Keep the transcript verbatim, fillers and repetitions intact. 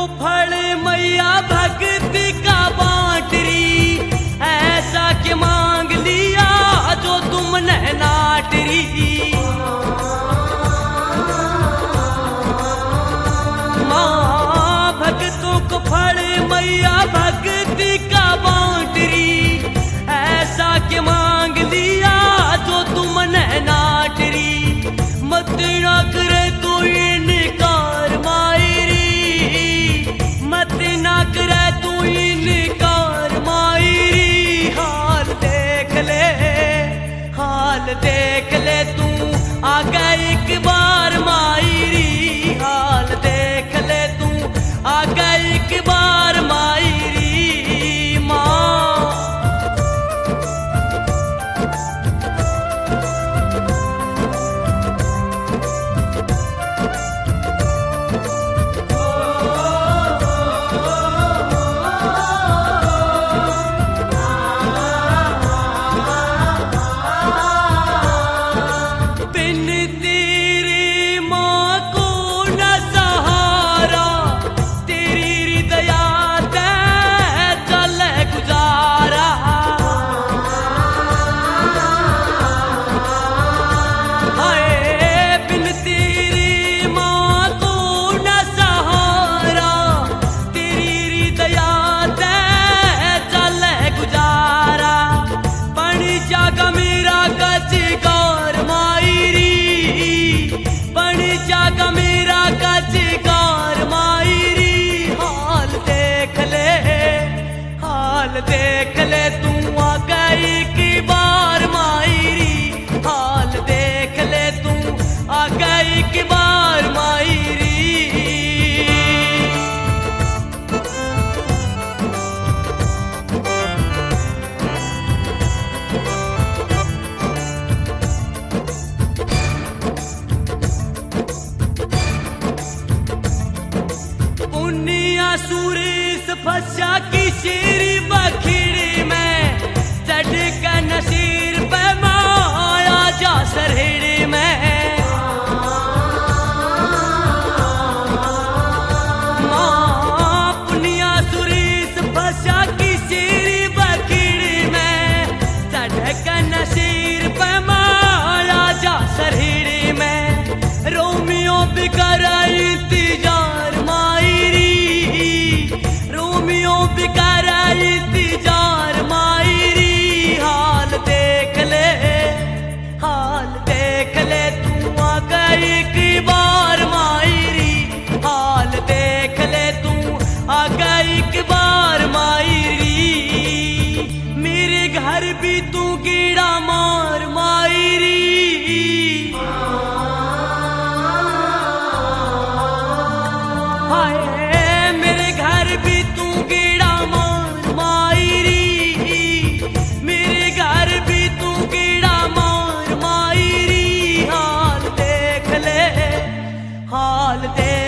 फल मैया भक्ति का बांटरी, ऐसा के मांग लिया जो तुमने नाटरी। माँ भक्तों को फल मैया भक्ति का बांटरी, ऐसा के मांग लिया जो तुमने नाटरी। मत ना करे तू इनकार मायरी, मत ना करे तू इनकार मायरी। हाल देख ले, हाल देख ले तू आगे एक बार मायरी। हाल देख ले तू आगे एक बार मायरी। माँ देख ले तू आ गई की बार मायरी। हाल देख ले तू आ गई की बार मायरी। पुनिया सुरेश फंसा की शेरी बखीड़ी में, चढ़ का नसीर पे माया जा सरहिड़ी में। माँ पुनिया सुरेश फंसा की शेरी बखीड़ी में, चढ़ का नसीर पे माया जा सरहिड़ी में। रोमियो बिकरा इंतजार मायरी, रोमियो बिकरा इंतजार मायरी। हाल देख ले, हाल देख ले तू आ गई की बार मायरी। हाल देख ले तू आ गई की बार मायरी। मेरे घर भी तू कीड़ा मार मायरी। हाय मेरे घर भी तू कीड़ा मार मायरी, मेरे घर भी तू कीड़ा मार मायरी। हाल देख ले, हाल देख